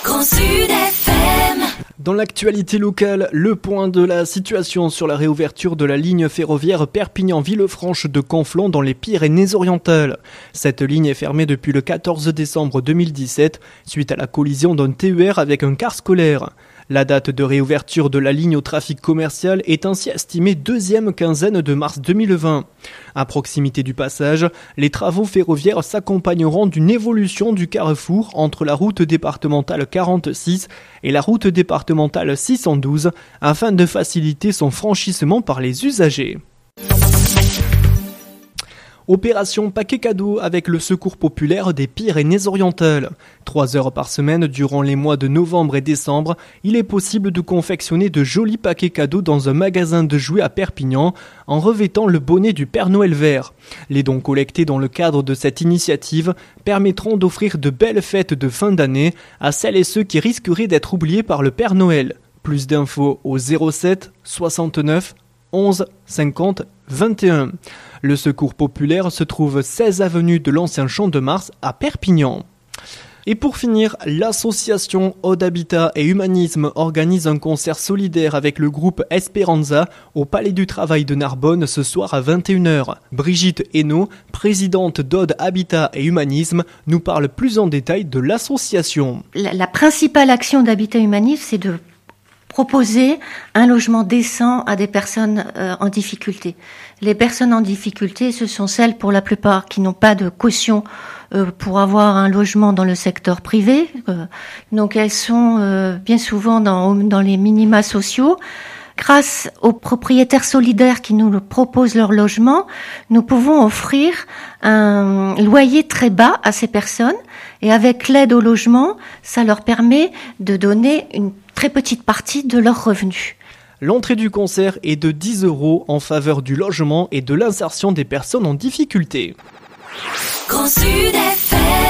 Grand Sud FM. Dans l'actualité locale, le point de la situation sur la réouverture de la ligne ferroviaire Perpignan-Villefranche de Conflans dans les Pyrénées-Orientales. Cette ligne est fermée depuis le 14 décembre 2017 suite à la collision d'un TER avec un car scolaire. La date de réouverture de la ligne au trafic commercial est ainsi estimée deuxième quinzaine de mars 2020. À proximité du passage, les travaux ferroviaires s'accompagneront d'une évolution du carrefour entre la route départementale 46 et la route départementale 612 afin de faciliter son franchissement par les usagers. Opération paquet cadeau avec le Secours populaire des Pyrénées-Orientales. 3 heures par semaine durant les mois de novembre et décembre, il est possible de confectionner de jolis paquets cadeaux dans un magasin de jouets à Perpignan en revêtant le bonnet du Père Noël vert. Les dons collectés dans le cadre de cette initiative permettront d'offrir de belles fêtes de fin d'année à celles et ceux qui risqueraient d'être oubliés par le Père Noël. Plus d'infos au 07 69 11 50 21. Le Secours populaire se trouve 16 avenue de l'Ancien Champ de Mars à Perpignan. Et pour finir, l'association Ode Habitat et Humanisme organise un concert solidaire avec le groupe Esperanza au Palais du Travail de Narbonne ce soir à 21h. Brigitte Hainaut, présidente d'Ode Habitat et Humanisme, nous parle plus en détail de l'association. La principale action d'Habitat Humanisme, c'est de proposer un logement décent à des personnes en difficulté. Les personnes en difficulté, ce sont celles pour la plupart qui n'ont pas de caution pour avoir un logement dans le secteur privé. Donc elles sont bien souvent dans les minima sociaux. Grâce aux propriétaires solidaires qui nous proposent leur logement, nous pouvons offrir un loyer très bas à ces personnes. Et avec l'aide au logement, ça leur permet de donner une très petite partie de leurs revenus. L'entrée du concert est de 10 € en faveur du logement et de l'insertion des personnes en difficulté. Grand Sud FM.